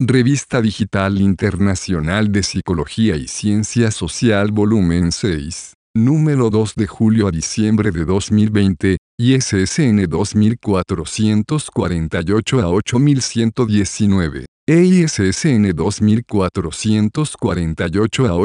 Revista Digital Internacional de Psicología y Ciencia Social Volumen 6, número 2 de julio a diciembre de 2020, ISSN 2448 a 8119. ISSN 2448 a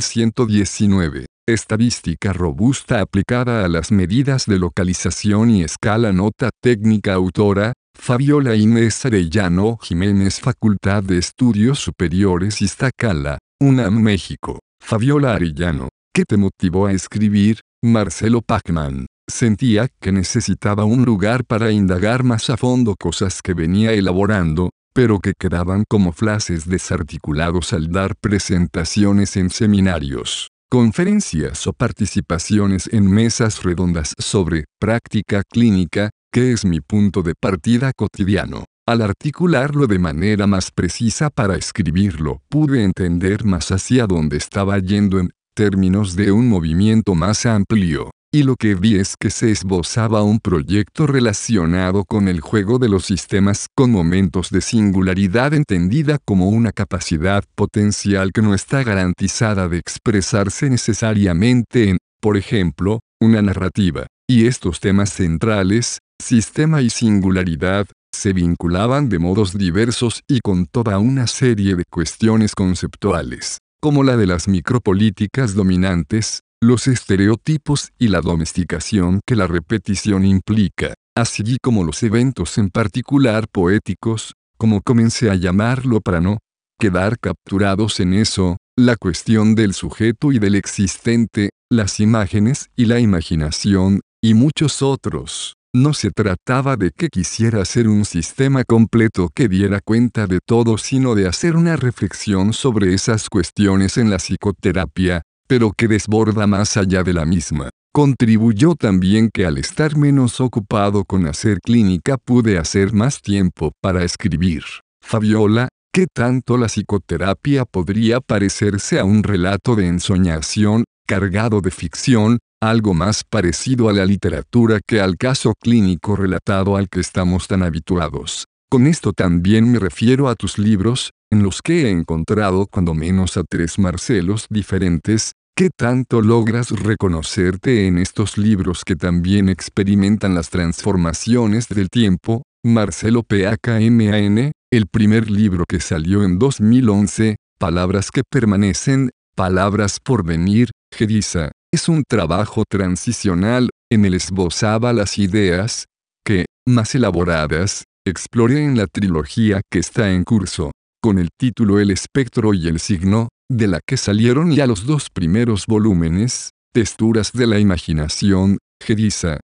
8119. Estadística robusta aplicada a las medidas de localización y escala. Nota técnica. Autora, Fabiola Inés Arellano Jiménez. Facultad de Estudios Superiores Iztacala, UNAM, México. Fabiola Arellano. ¿Qué te motivó a escribir? Marcelo Pachman. Sentía que necesitaba un lugar para indagar más a fondo cosas que venía elaborando, pero que quedaban como flashes desarticulados al dar presentaciones en seminarios, conferencias o participaciones en mesas redondas sobre práctica clínica, que es mi punto de partida cotidiano. Al articularlo de manera más precisa para escribirlo, pude entender más hacia dónde estaba yendo en términos de un movimiento más amplio. Y lo que vi es que se esbozaba un proyecto relacionado con el juego de los sistemas, con momentos de singularidad entendida como una capacidad potencial que no está garantizada de expresarse necesariamente en, por ejemplo, una narrativa. Y estos temas centrales, sistema y singularidad, se vinculaban de modos diversos y con toda una serie de cuestiones conceptuales, como la de las micropolíticas dominantes, los estereotipos y la domesticación que la repetición implica, así como los eventos en particular poéticos, como comencé a llamarlo para no quedar capturados en eso, la cuestión del sujeto y del existente, las imágenes y la imaginación, y muchos otros. No se trataba de que quisiera hacer un sistema completo que diera cuenta de todo, sino de hacer una reflexión sobre esas cuestiones en la psicoterapia, pero que desborda más allá de la misma. Contribuyó también que al estar menos ocupado con hacer clínica pude hacer más tiempo para escribir. Fabiola, ¿qué tanto la psicoterapia podría parecerse a un relato de ensoñación, cargado de ficción, algo más parecido a la literatura que al caso clínico relatado al que estamos tan habituados? Con esto también me refiero a tus libros, en los que he encontrado cuando menos a 3 Marcelos diferentes. ¿Qué tanto logras reconocerte en estos libros que también experimentan las transformaciones del tiempo? Marcelo Pachman, el primer libro que salió en 2011, Palabras que permanecen, Palabras por venir, Gedisa, es un trabajo transicional, en el esbozaba las ideas que, más elaboradas, exploré en la trilogía que está en curso, con el título El espectro y el signo, de la que salieron ya los 2 primeros volúmenes, Texturas de la imaginación, Gedisa,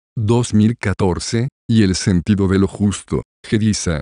2014, y El sentido de lo justo, Gedisa,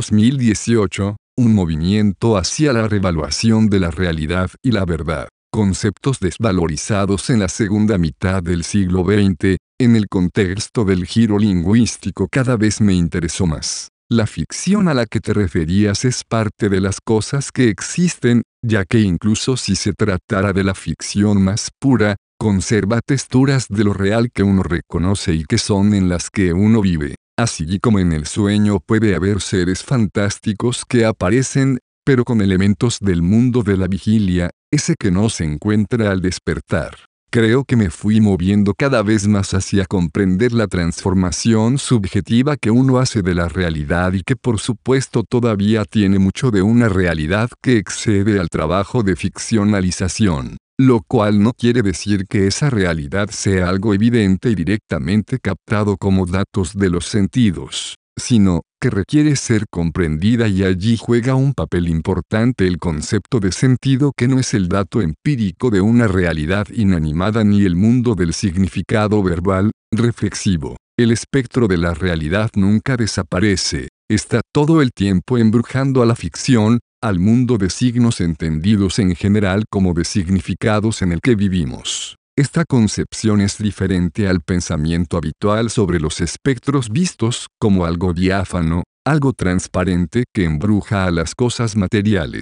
2018, un movimiento hacia la revaluación de la realidad y la verdad, conceptos desvalorizados en la segunda mitad del siglo XX, en el contexto del giro lingüístico cada vez me interesó más. La ficción a la que te referías es parte de las cosas que existen, ya que incluso si se tratara de la ficción más pura, conserva texturas de lo real que uno reconoce y que son en las que uno vive. Así como en el sueño puede haber seres fantásticos que aparecen, pero con elementos del mundo de la vigilia, ese que no se encuentra al despertar. Creo que me fui moviendo cada vez más hacia comprender la transformación subjetiva que uno hace de la realidad y que por supuesto todavía tiene mucho de una realidad que excede al trabajo de ficcionalización, lo cual no quiere decir que esa realidad sea algo evidente y directamente captado como datos de los sentidos, sino que requiere ser comprendida, y allí juega un papel importante el concepto de sentido, que no es el dato empírico de una realidad inanimada ni el mundo del significado verbal, reflexivo. El espectro de la realidad nunca desaparece, está todo el tiempo embrujando a la ficción, al mundo de signos entendidos en general como de significados en el que vivimos. Esta concepción es diferente al pensamiento habitual sobre los espectros vistos como algo diáfano, algo transparente que embruja a las cosas materiales.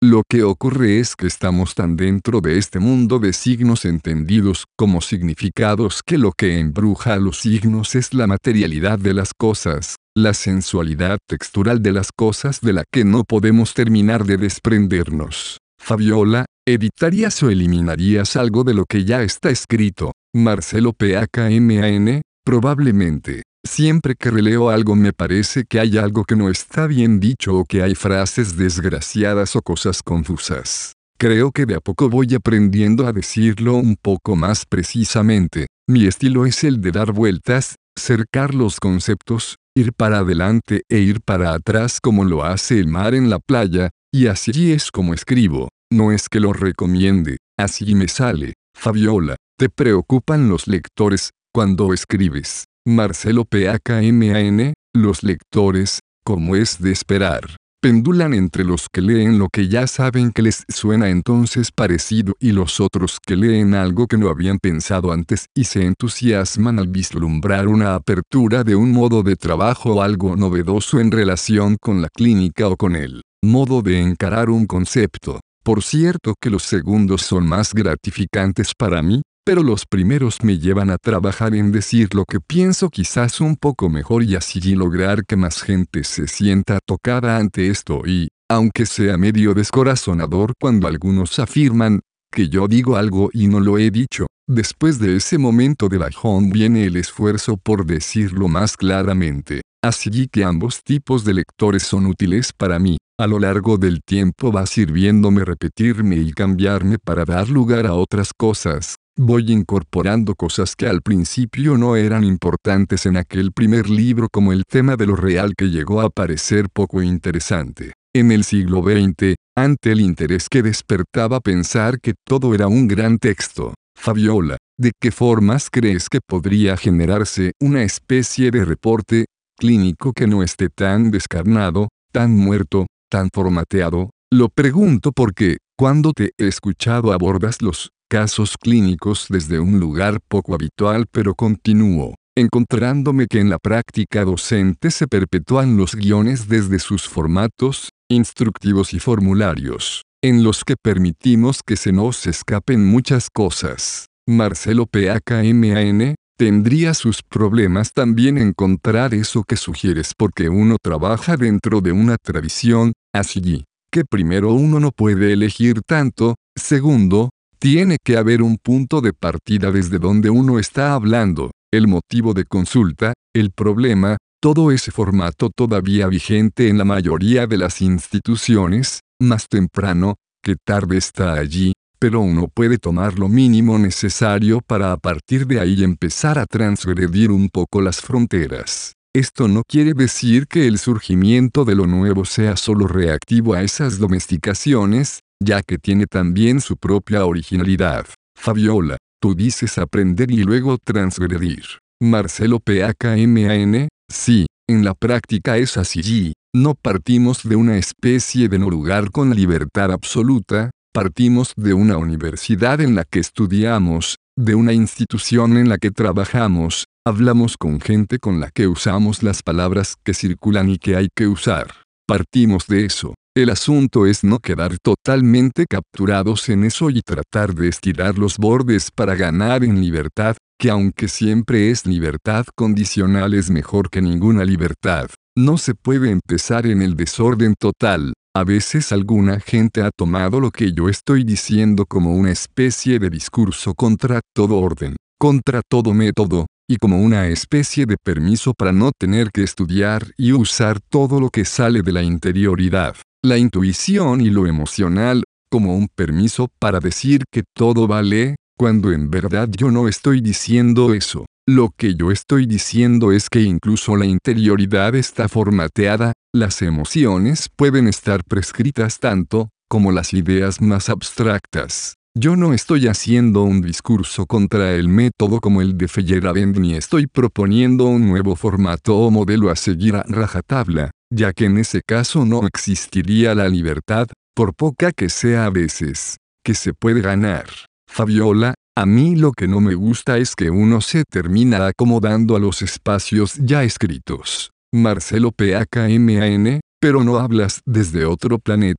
Lo que ocurre es que estamos tan dentro de este mundo de signos entendidos como significados que lo que embruja a los signos es la materialidad de las cosas, la sensualidad textural de las cosas de la que no podemos terminar de desprendernos. Fabiola, ¿editarías o eliminarías algo de lo que ya está escrito? Marcelo PAKMAN, probablemente. Siempre que releo algo me parece que hay algo que no está bien dicho o que hay frases desgraciadas o cosas confusas. Creo que de a poco voy aprendiendo a decirlo un poco más precisamente. Mi estilo es el de dar vueltas, cercar los conceptos, ir para adelante e ir para atrás como lo hace el mar en la playa, y así es como escribo. No es que lo recomiende, así me sale. Fabiola, ¿te preocupan los lectores cuando escribes? Marcelo PAKMAN, los lectores, como es de esperar, pendulan entre los que leen lo que ya saben que les suena entonces parecido y los otros que leen algo que no habían pensado antes y se entusiasman al vislumbrar una apertura de un modo de trabajo o algo novedoso en relación con la clínica o con el modo de encarar un concepto. Por cierto que los segundos son más gratificantes para mí, pero los primeros me llevan a trabajar en decir lo que pienso quizás un poco mejor y así lograr que más gente se sienta tocada ante esto y, aunque sea medio descorazonador cuando algunos afirman que yo digo algo y no lo he dicho, después de ese momento de bajón viene el esfuerzo por decirlo más claramente. Así que ambos tipos de lectores son útiles para mí. A lo largo del tiempo va sirviéndome repetirme y cambiarme para dar lugar a otras cosas. Voy incorporando cosas que al principio no eran importantes en aquel primer libro, como el tema de lo real que llegó a parecer poco interesante en el siglo XX, ante el interés que despertaba pensar que todo era un gran texto. Fabiola, ¿de qué formas crees que podría generarse una especie de reporte clínico que no esté tan descarnado, tan muerto, tan formateado? Lo pregunto porque, cuando te he escuchado abordas los casos clínicos desde un lugar poco habitual, pero continúo, encontrándome que en la práctica docente se perpetúan los guiones desde sus formatos, instructivos y formularios, en los que permitimos que se nos escapen muchas cosas. Marcelo PAKMAN, tendría sus problemas también encontrar eso que sugieres porque uno trabaja dentro de una tradición, así que primero uno no puede elegir tanto, segundo, tiene que haber un punto de partida desde donde uno está hablando, el motivo de consulta, el problema, todo ese formato todavía vigente en la mayoría de las instituciones, más temprano que tarde está allí, pero uno puede tomar lo mínimo necesario para a partir de ahí empezar a transgredir un poco las fronteras. Esto no quiere decir que el surgimiento de lo nuevo sea solo reactivo a esas domesticaciones, ya que tiene también su propia originalidad. Fabiola, tú dices aprender y luego transgredir. Marcelo PAKMAN, sí, en la práctica es así. No partimos de una especie de no lugar con libertad absoluta, partimos de una universidad en la que estudiamos, de una institución en la que trabajamos, hablamos con gente con la que usamos las palabras que circulan y que hay que usar. Partimos de eso. El asunto es no quedar totalmente capturados en eso y tratar de estirar los bordes para ganar en libertad, que aunque siempre es libertad condicional es mejor que ninguna libertad. No se puede empezar en el desorden total. A veces alguna gente ha tomado lo que yo estoy diciendo como una especie de discurso contra todo orden, contra todo método, y como una especie de permiso para no tener que estudiar y usar todo lo que sale de la interioridad, la intuición y lo emocional, como un permiso para decir que todo vale, cuando en verdad yo no estoy diciendo eso. Lo que yo estoy diciendo es que incluso la interioridad está formateada, las emociones pueden estar prescritas tanto, como las ideas más abstractas. Yo no estoy haciendo un discurso contra el método como el de Feyerabend ni estoy proponiendo un nuevo formato o modelo a seguir a rajatabla, ya que en ese caso no existiría la libertad, por poca que sea a veces, que se puede ganar. Fabiola, a mí lo que no me gusta es que uno se termina acomodando a los espacios ya escritos. Marcelo PAKMAN, pero no hablas desde otro planeta,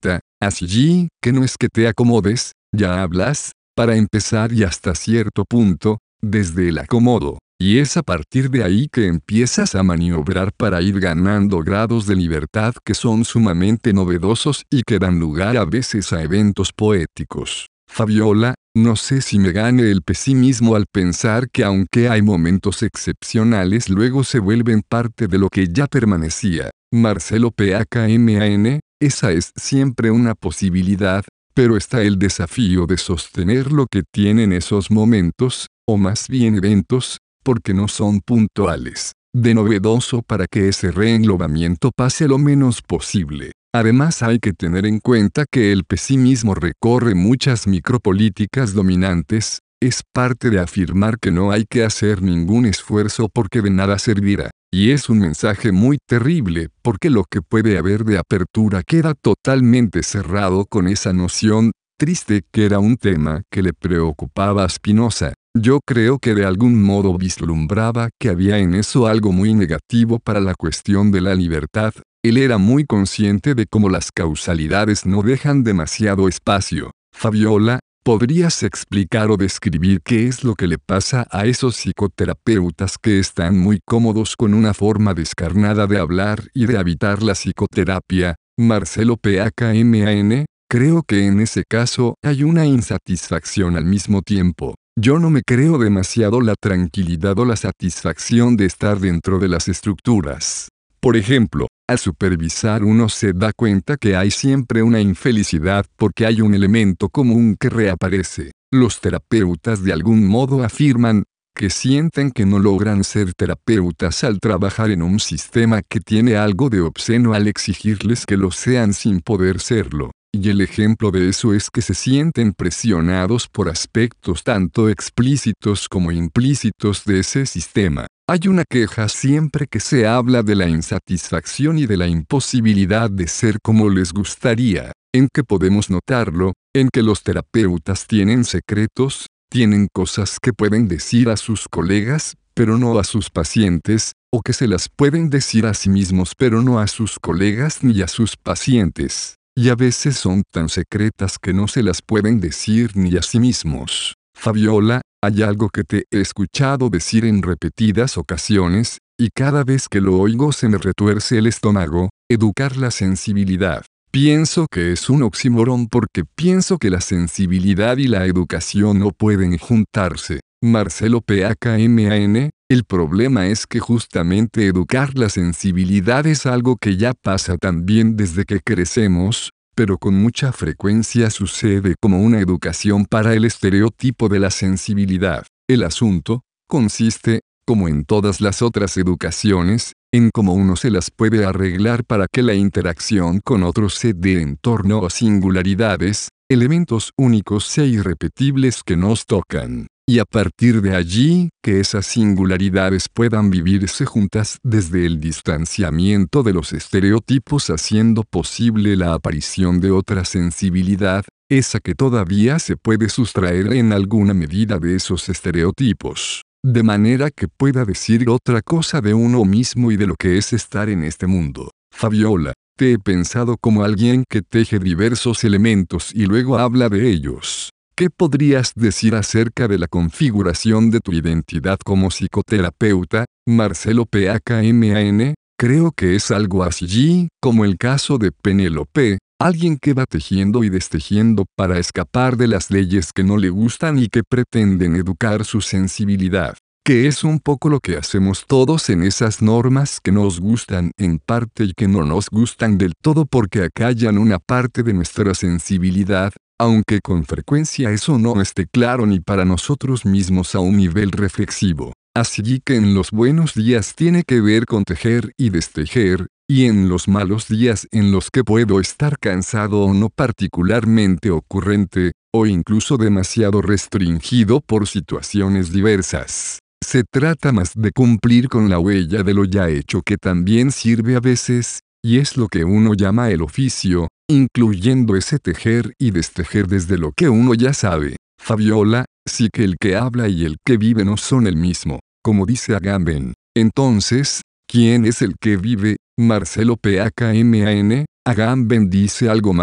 Así que no es que te acomodes, ya hablas, para empezar y hasta cierto punto, desde el acomodo. Y es a partir de ahí que empiezas a maniobrar para ir ganando grados de libertad que son sumamente novedosos y que dan lugar a veces a eventos poéticos. Fabiola, no sé si me gane el pesimismo al pensar que aunque hay momentos excepcionales luego se vuelven parte de lo que ya permanecía. Marcelo PAKMAN, esa es siempre una posibilidad, pero está el desafío de sostener lo que tienen esos momentos, o más bien eventos, porque no son puntuales, de novedoso para que ese reenglobamiento pase lo menos posible. Además hay que tener en cuenta que el pesimismo recorre muchas micropolíticas dominantes, es parte de afirmar que no hay que hacer ningún esfuerzo porque de nada servirá. Y es un mensaje muy terrible, porque lo que puede haber de apertura queda totalmente cerrado con esa noción, triste que era un tema que le preocupaba a Spinoza. Yo creo que de algún modo vislumbraba que había en eso algo muy negativo para la cuestión de la libertad. Él era muy consciente de cómo las causalidades no dejan demasiado espacio. Fabiola, ¿podrías explicar o describir qué es lo que le pasa a esos psicoterapeutas que están muy cómodos con una forma descarnada de hablar y de habitar la psicoterapia? Marcelo PAKMAN, creo que en ese caso hay una insatisfacción al mismo tiempo. Yo no me creo demasiado la tranquilidad o la satisfacción de estar dentro de las estructuras. Por ejemplo, al supervisar uno se da cuenta que hay siempre una infelicidad porque hay un elemento común que reaparece. Los terapeutas de algún modo afirman que sienten que no logran ser terapeutas al trabajar en un sistema que tiene algo de obsceno al exigirles que lo sean sin poder serlo. Y el ejemplo de eso es que se sienten presionados por aspectos tanto explícitos como implícitos de ese sistema. Hay una queja siempre que se habla de la insatisfacción y de la imposibilidad de ser como les gustaría. ¿En qué podemos notarlo? En que los terapeutas tienen secretos, tienen cosas que pueden decir a sus colegas, pero no a sus pacientes, o que se las pueden decir a sí mismos pero no a sus colegas ni a sus pacientes. Y a veces son tan secretas que no se las pueden decir ni a sí mismos. Fabiola, hay algo que te he escuchado decir en repetidas ocasiones, y cada vez que lo oigo se me retuerce el estómago: educar la sensibilidad. Pienso que es un oxímoron porque pienso que la sensibilidad y la educación no pueden juntarse. Marcelo PAKMAN, el problema es que justamente educar la sensibilidad es algo que ya pasa también desde que crecemos, pero con mucha frecuencia sucede como una educación para el estereotipo de la sensibilidad. El asunto consiste, como en todas las otras educaciones, en cómo uno se las puede arreglar para que la interacción con otros se dé en torno a singularidades, elementos únicos e irrepetibles que nos tocan. Y a partir de allí, que esas singularidades puedan vivirse juntas desde el distanciamiento de los estereotipos haciendo posible la aparición de otra sensibilidad, esa que todavía se puede sustraer en alguna medida de esos estereotipos, de manera que pueda decir otra cosa de uno mismo y de lo que es estar en este mundo. Fabiola, te he pensado como alguien que teje diversos elementos y luego habla de ellos. ¿Qué podrías decir acerca de la configuración de tu identidad como psicoterapeuta? Marcelo PAKMAN, creo que es algo así, como el caso de Penélope, alguien que va tejiendo y destejiendo para escapar de las leyes que no le gustan y que pretenden educar su sensibilidad. Que es un poco lo que hacemos todos en esas normas que nos gustan en parte y que no nos gustan del todo porque acallan una parte de nuestra sensibilidad, aunque con frecuencia eso no esté claro ni para nosotros mismos a un nivel reflexivo. Así que en los buenos días tiene que ver con tejer y destejer, y en los malos días en los que puedo estar cansado o no particularmente ocurrente, o incluso demasiado restringido por situaciones diversas. Se trata más de cumplir con la huella de lo ya hecho que también sirve a veces, y es lo que uno llama el oficio, incluyendo ese tejer y destejer desde lo que uno ya sabe. Fabiola, sí que el que habla y el que vive no son el mismo, como dice Agamben. Entonces, ¿quién es el que vive? Marcelo PAKMAN, Agamben dice algo más,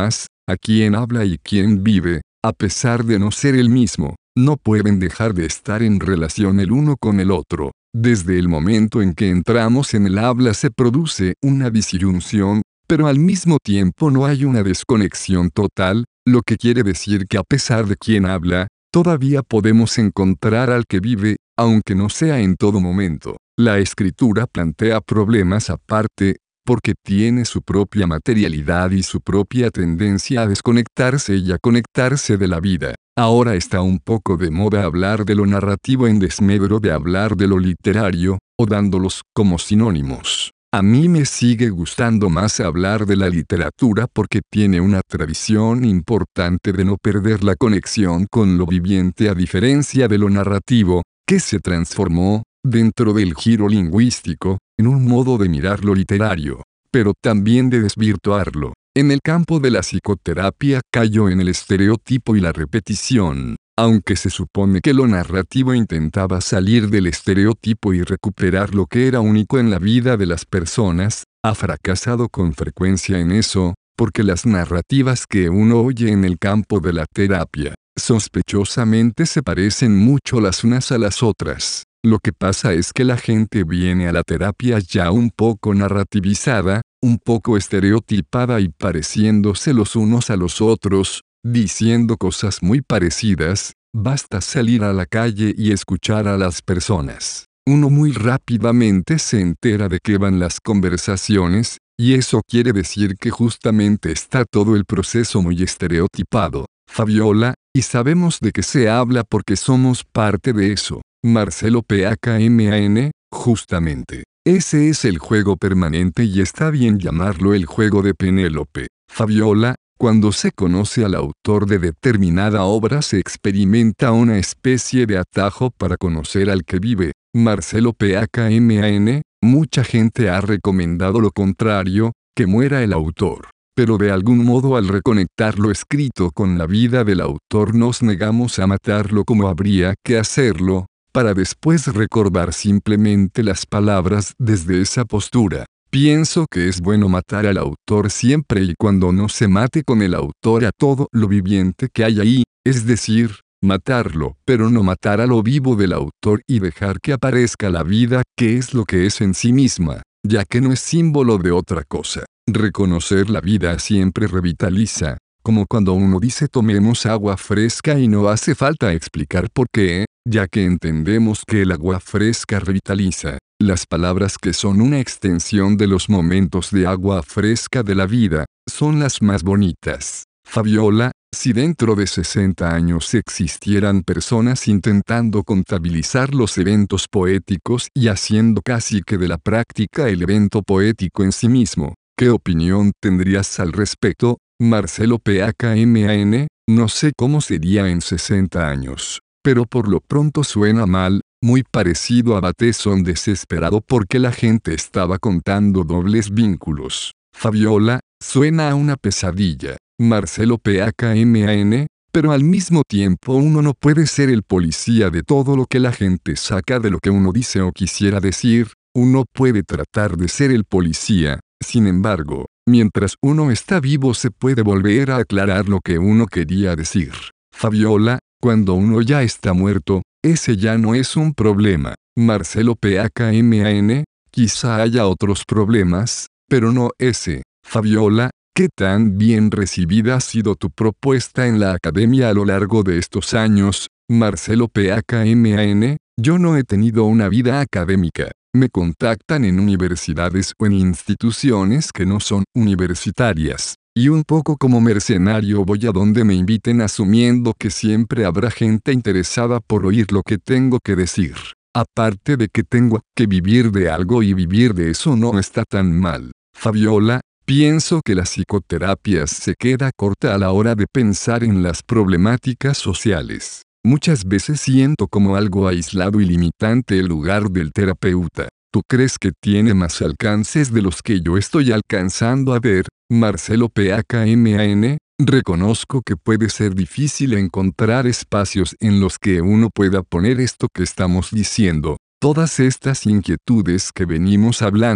a quien habla y quien vive, a pesar de no ser el mismo, no pueden dejar de estar en relación el uno con el otro. Desde el momento en que entramos en el habla se produce una disyunción, pero al mismo tiempo no hay una desconexión total, lo que quiere decir que a pesar de quien habla, todavía podemos encontrar al que vive, aunque no sea en todo momento. La escritura plantea problemas aparte, porque tiene su propia materialidad y su propia tendencia a desconectarse y a conectarse de la vida. Ahora está un poco de moda hablar de lo narrativo en desmedro de hablar de lo literario, o dándolos como sinónimos. A mí me sigue gustando más hablar de la literatura porque tiene una tradición importante de no perder la conexión con lo viviente a diferencia de lo narrativo, que se transformó, dentro del giro lingüístico, en un modo de mirar lo literario, pero también de desvirtuarlo. En el campo de la psicoterapia cayó en el estereotipo y la repetición. Aunque se supone que lo narrativo intentaba salir del estereotipo y recuperar lo que era único en la vida de las personas, ha fracasado con frecuencia en eso, porque las narrativas que uno oye en el campo de la terapia, sospechosamente se parecen mucho las unas a las otras. Lo que pasa es que la gente viene a la terapia ya un poco narrativizada, un poco estereotipada y pareciéndose los unos a los otros, diciendo cosas muy parecidas. Basta salir a la calle y escuchar a las personas. Uno muy rápidamente se entera de qué van las conversaciones, y eso quiere decir que justamente está todo el proceso muy estereotipado, Fabiola, y sabemos de qué se habla porque somos parte de eso. Marcelo Pacman, justamente. Ese es el juego permanente y está bien llamarlo el juego de Penélope. Fabiola, cuando se conoce al autor de determinada obra se experimenta una especie de atajo para conocer al que vive. Marcelo Pacman, mucha gente ha recomendado lo contrario, que muera el autor. Pero de algún modo al reconectar lo escrito con la vida del autor nos negamos a matarlo como habría que hacerlo, para después recordar simplemente las palabras desde esa postura. Pienso que es bueno matar al autor siempre y cuando no se mate con el autor a todo lo viviente que hay ahí, es decir, matarlo, pero no matar a lo vivo del autor y dejar que aparezca la vida, que es lo que es en sí misma, ya que no es símbolo de otra cosa. Reconocer la vida siempre revitaliza, como cuando uno dice tomemos agua fresca y no hace falta explicar por qué, ya que entendemos que el agua fresca revitaliza. Las palabras que son una extensión de los momentos de agua fresca de la vida, son las más bonitas. Fabiola, si dentro de 60 años existieran personas intentando contabilizar los eventos poéticos y haciendo casi que de la práctica el evento poético en sí mismo, ¿qué opinión tendrías al respecto, Marcelo Pacman? No sé cómo sería en 60 años, pero por lo pronto suena mal, muy parecido a Bateson desesperado porque la gente estaba contando dobles vínculos. Fabiola, suena a una pesadilla. Marcelo Pacman, pero al mismo tiempo uno no puede ser el policía de todo lo que la gente saca de lo que uno dice o quisiera decir, uno puede tratar de ser el policía, sin embargo, mientras uno está vivo se puede volver a aclarar lo que uno quería decir. Fabiola, cuando uno ya está muerto, ese ya no es un problema. Marcelo Pacman, quizá haya otros problemas, pero no ese. Fabiola, ¿qué tan bien recibida ha sido tu propuesta en la academia a lo largo de estos años, Marcelo Pacman? Yo no he tenido una vida académica. Me contactan en universidades o en instituciones que no son universitarias. Y un poco como mercenario voy a donde me inviten asumiendo que siempre habrá gente interesada por oír lo que tengo que decir. Aparte de que tengo que vivir de algo y vivir de eso no está tan mal. Fabiola, pienso que la psicoterapia se queda corta a la hora de pensar en las problemáticas sociales. Muchas veces siento como algo aislado y limitante el lugar del terapeuta. ¿Tú crees que tiene más alcances de los que yo estoy alcanzando a ver, Marcelo Pacman? Reconozco que puede ser difícil encontrar espacios en los que uno pueda poner esto que estamos diciendo, todas estas inquietudes que venimos hablando,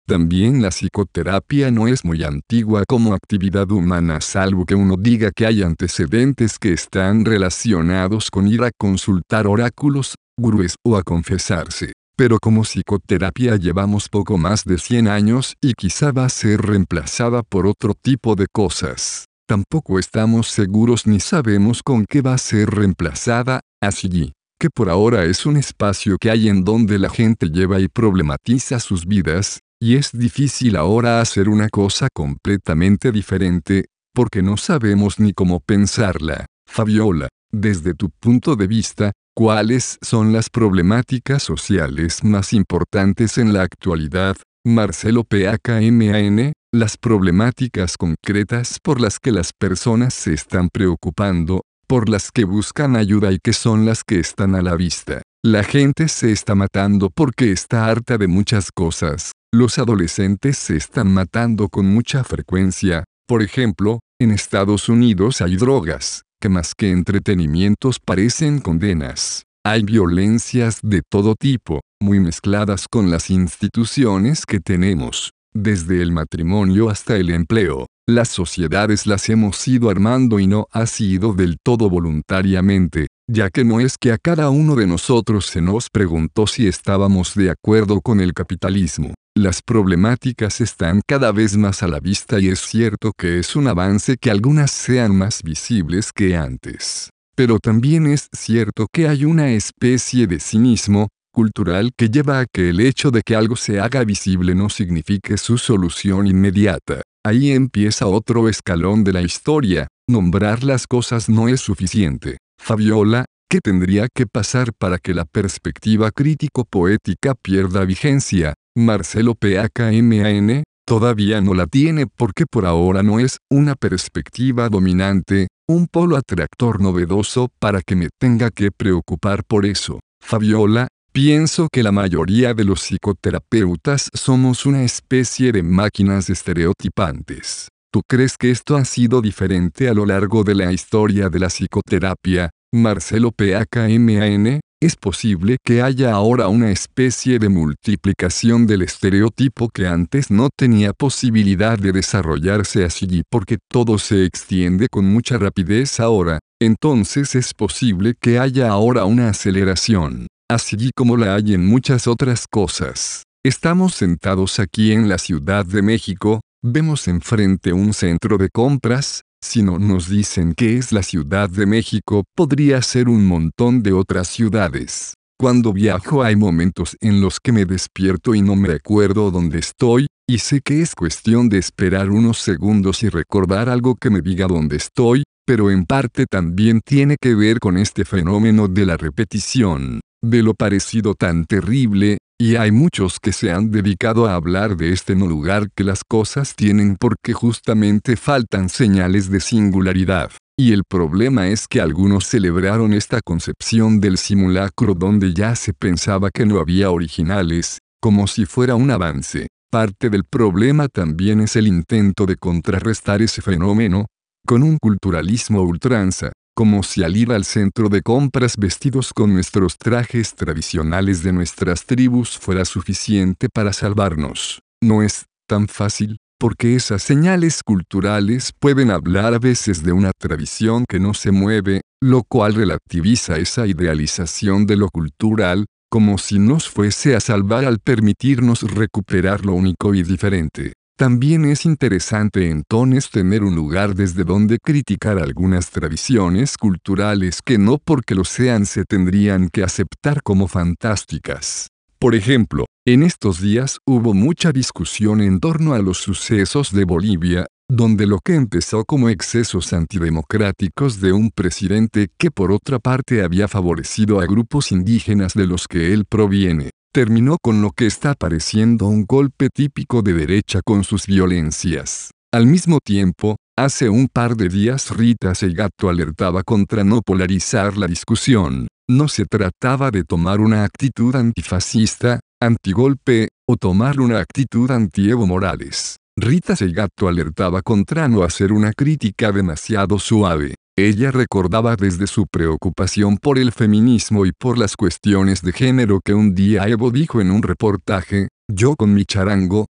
También la psicoterapia no es muy antigua como actividad humana, salvo que uno diga que hay antecedentes que están relacionados con ir a consultar oráculos, gurúes o a confesarse. Pero como psicoterapia llevamos poco más de 100 años y quizá va a ser reemplazada por otro tipo de cosas. Tampoco estamos seguros ni sabemos con qué va a ser reemplazada, así que por ahora es un espacio que hay en donde la gente lleva y problematiza sus vidas, y es difícil ahora hacer una cosa completamente diferente, porque no sabemos ni cómo pensarla. Fabiola, desde tu punto de vista, ¿cuáles son las problemáticas sociales más importantes en la actualidad? Marcelo PAKMAN, las problemáticas concretas por las que las personas se están preocupando, por las que buscan ayuda y que son las que están a la vista. La gente se está matando porque está harta de muchas cosas. Los adolescentes se están matando con mucha frecuencia. Por ejemplo, en Estados Unidos hay drogas, que más que entretenimientos parecen condenas. Hay violencias de todo tipo, muy mezcladas con las instituciones que tenemos, desde el matrimonio hasta el empleo. Las sociedades las hemos ido armando y no ha sido del todo voluntariamente, ya que no es que a cada uno de nosotros se nos preguntó si estábamos de acuerdo con el capitalismo. Las problemáticas están cada vez más a la vista y es cierto que es un avance que algunas sean más visibles que antes. Pero también es cierto que hay una especie de cinismo cultural que lleva a que el hecho de que algo se haga visible no signifique su solución inmediata. Ahí empieza otro escalón de la historia. Nombrar las cosas no es suficiente. Fabiola, ¿qué tendría que pasar para que la perspectiva crítico-poética pierda vigencia? Marcelo PAKMAN, todavía no la tiene porque por ahora no es una perspectiva dominante, un polo atractor novedoso para que me tenga que preocupar por eso. Fabiola, pienso que la mayoría de los psicoterapeutas somos una especie de máquinas estereotipantes. ¿Tú crees que esto ha sido diferente a lo largo de la historia de la psicoterapia? Marcelo PAKMAN, es posible que haya ahora una especie de multiplicación del estereotipo que antes no tenía posibilidad de desarrollarse así porque todo se extiende con mucha rapidez ahora, entonces es posible que haya ahora una aceleración, así como la hay en muchas otras cosas. Estamos sentados aquí en la Ciudad de México, vemos enfrente un centro de compras. Si no nos dicen que es la Ciudad de México, podría ser un montón de otras ciudades. Cuando viajo hay momentos en los que me despierto y no me acuerdo dónde estoy, y sé que es cuestión de esperar unos segundos y recordar algo que me diga dónde estoy, pero en parte también tiene que ver con este fenómeno de la repetición, de lo parecido tan terrible, y hay muchos que se han dedicado a hablar de este no lugar que las cosas tienen porque justamente faltan señales de singularidad. Y el problema es que algunos celebraron esta concepción del simulacro donde ya se pensaba que no había originales, como si fuera un avance. Parte del problema también es el intento de contrarrestar ese fenómeno, con un culturalismo a ultranza, como si al ir al centro de compras vestidos con nuestros trajes tradicionales de nuestras tribus fuera suficiente para salvarnos. No es tan fácil, porque esas señales culturales pueden hablar a veces de una tradición que no se mueve, lo cual relativiza esa idealización de lo cultural, como si nos fuese a salvar al permitirnos recuperar lo único y diferente. También es interesante entonces tener un lugar desde donde criticar algunas tradiciones culturales que no porque lo sean se tendrían que aceptar como fantásticas. Por ejemplo, en estos días hubo mucha discusión en torno a los sucesos de Bolivia, donde lo que empezó como excesos antidemocráticos de un presidente que por otra parte había favorecido a grupos indígenas de los que él proviene, terminó con lo que está pareciendo un golpe típico de derecha con sus violencias. Al mismo tiempo, hace un par de días Rita Segato alertaba contra no polarizar la discusión. No se trataba de tomar una actitud antifascista, antigolpe, o tomar una actitud anti-Evo Morales. Rita Segato alertaba contra no hacer una crítica demasiado suave. Ella recordaba desde su preocupación por el feminismo y por las cuestiones de género que un día Evo dijo en un reportaje: yo con mi charango,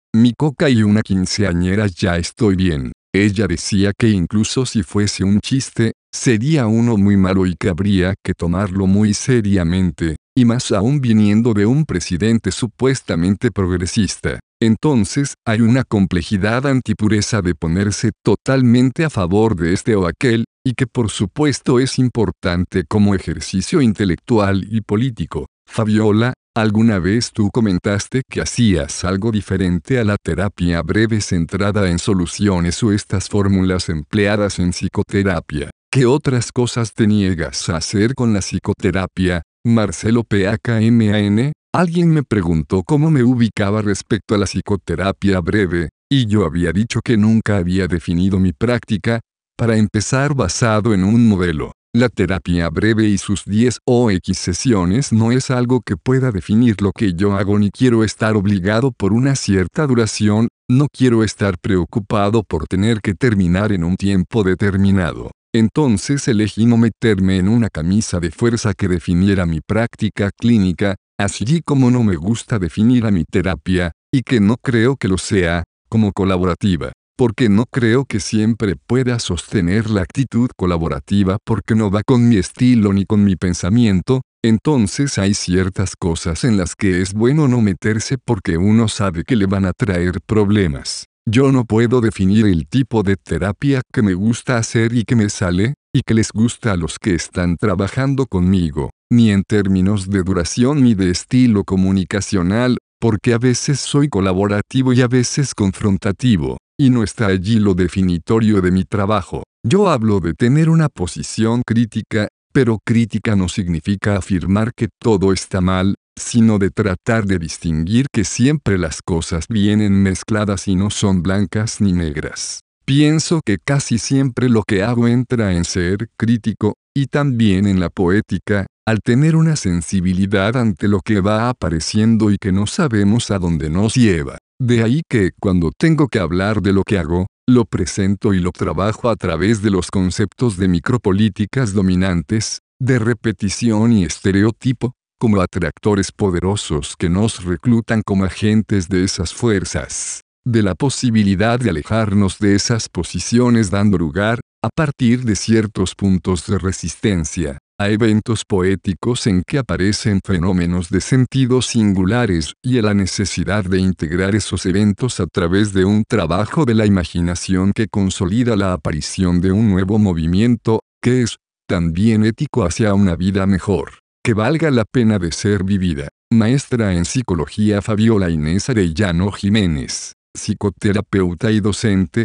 mi coca y una quinceañera ya estoy bien. Ella decía que incluso si fuese un chiste, sería uno muy malo y que habría que tomarlo muy seriamente, y más aún viniendo de un presidente supuestamente progresista. Entonces, hay una complejidad antipureza de ponerse totalmente a favor de este o aquel, y que por supuesto es importante como ejercicio intelectual y político. Fabiola, ¿alguna vez tú comentaste que hacías algo diferente a la terapia breve centrada en soluciones o estas fórmulas empleadas en psicoterapia? ¿Qué otras cosas te niegas a hacer con la psicoterapia? Marcelo PAKMAN, alguien me preguntó cómo me ubicaba respecto a la psicoterapia breve, y yo había dicho que nunca había definido mi práctica, para empezar basado en un modelo. La terapia breve y sus 10 o X sesiones no es algo que pueda definir lo que yo hago ni quiero estar obligado por una cierta duración, no quiero estar preocupado por tener que terminar en un tiempo determinado. Entonces elegí no meterme en una camisa de fuerza que definiera mi práctica clínica, así como no me gusta definir a mi terapia, y que no creo que lo sea, como colaborativa. Porque no creo que siempre pueda sostener la actitud colaborativa porque no va con mi estilo ni con mi pensamiento, entonces hay ciertas cosas en las que es bueno no meterse porque uno sabe que le van a traer problemas. Yo no puedo definir el tipo de terapia que me gusta hacer y que me sale, y que les gusta a los que están trabajando conmigo, ni en términos de duración ni de estilo comunicacional, porque a veces soy colaborativo y a veces confrontativo. Y no está allí lo definitorio de mi trabajo. Yo hablo de tener una posición crítica, pero crítica no significa afirmar que todo está mal, sino de tratar de distinguir que siempre las cosas vienen mezcladas y no son blancas ni negras. Pienso que casi siempre lo que hago entra en ser crítico, y también en la poética, al tener una sensibilidad ante lo que va apareciendo y que no sabemos a dónde nos lleva. De ahí que, cuando tengo que hablar de lo que hago, lo presento y lo trabajo a través de los conceptos de micropolíticas dominantes, de repetición y estereotipo, como atractores poderosos que nos reclutan como agentes de esas fuerzas, de la posibilidad de alejarnos de esas posiciones dando lugar, a partir de ciertos puntos de resistencia, a eventos poéticos en que aparecen fenómenos de sentidos singulares y a la necesidad de integrar esos eventos a través de un trabajo de la imaginación que consolida la aparición de un nuevo movimiento, que es, también ético hacia una vida mejor, que valga la pena de ser vivida. Maestra en Psicología Fabiola Inés Arellano Jiménez, psicoterapeuta y docente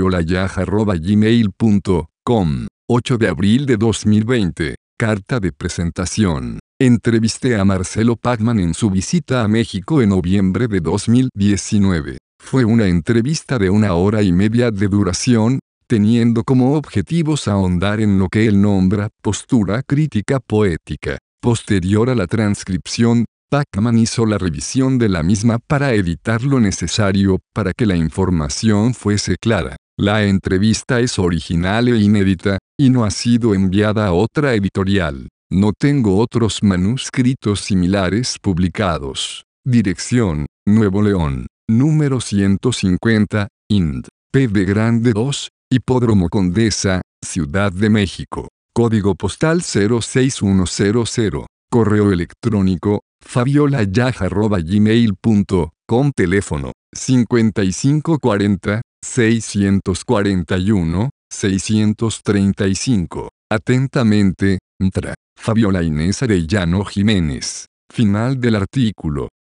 fabiolayaj@gmail.com, 8 de abril de 2020. Carta de presentación. Entrevisté a Marcelo Packman en su visita a México en noviembre de 2019. Fue una entrevista de 1 hora y media de duración, teniendo como objetivos ahondar en lo que él nombra postura crítica poética. Posterior a la transcripción, Packman hizo la revisión de la misma para editar lo necesario para que la información fuese clara. La entrevista es original e inédita, y no ha sido enviada a otra editorial. No tengo otros manuscritos similares publicados. Dirección: Nuevo León, número 150, Ind. PB Grande 2, Hipódromo Condesa, Ciudad de México. Código postal 06100. Correo electrónico: fabiolayaj@gmail.com. Teléfono: 5540 641 635. Atentamente, Mtra. Fabiola Inés Arellano Jiménez. Final del artículo.